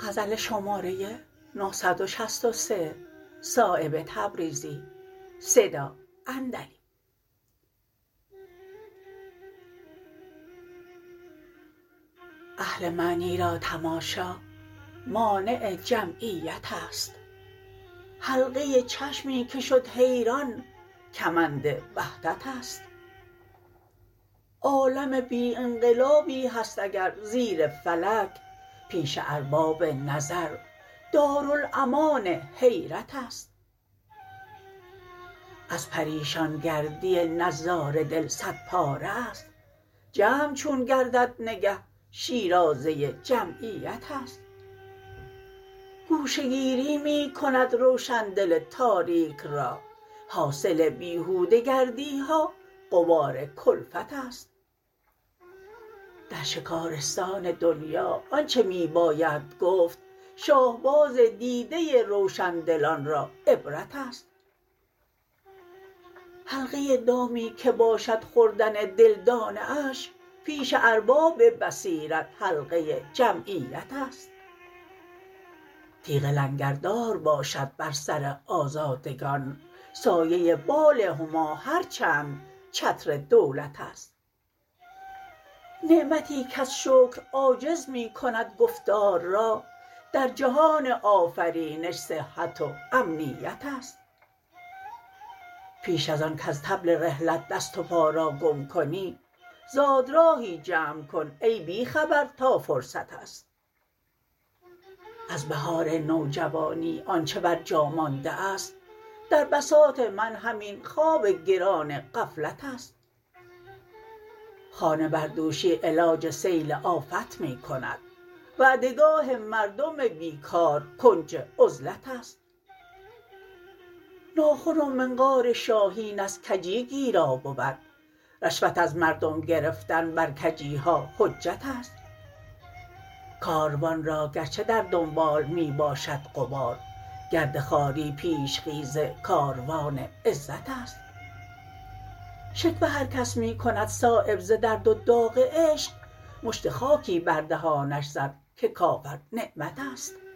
غزل شماره 963 صایب تبریزی صدا اندلی. اهل معنی را تماشا مانع جمعیت است. حلقه چشمی که شد حیران کمند وحدت است. عالم بی انقلابی هست اگر زیر فلک، پیش ارباب نظر دارالامان حیرت است. از پریشان گردی نظاره دل صد پاره است. جمع چون گردد نگه شیرازه جمعیت است. گوشه گیری می کند روشندل تاریک را، حاصل بیهوده گردی ها غبار کلفت است. در شکارستان دنیا آنچه می باید گفت، شاهباز دیده روشندلان را عبرت است. حلقه دامی که باشد خوردن دل دانه اش، پیش ارباب بصیرت حلقه جمعیت است. تیغ لنگردار باشد بر سر آزادگان، سایه بال هما هرچند چتر دولت است. نعمتی کز شکر عاجز می کند گفتار را، در جهان آفرینش صحت و امنیت است. پیش از آن کز طبل رحلت دست و پا را گم کنی، زادراهی جمع کن ای بی خبر تا فرصت است. از بهار نوجوانی آنچه بر جا مانده است، در بساط من همین خواب گران غفلت است. خانه بردوشی علاج سیل آفت می کند، وعده گاه مردم بیکار کنج عزلت است. ناخن و منقار شاهین از کجی گیرا بود، رشوت از مردم گرفتن بر کجی ها حجت است. کاروان را گرچه در دنبال می باشد غبار، گرد خواری پیش خیز کاروان عزت است. شکوه هر کس می کند صایب ز درد و داغ عشق، مشت خاکی بر دهانش زن که کافر نعمت است.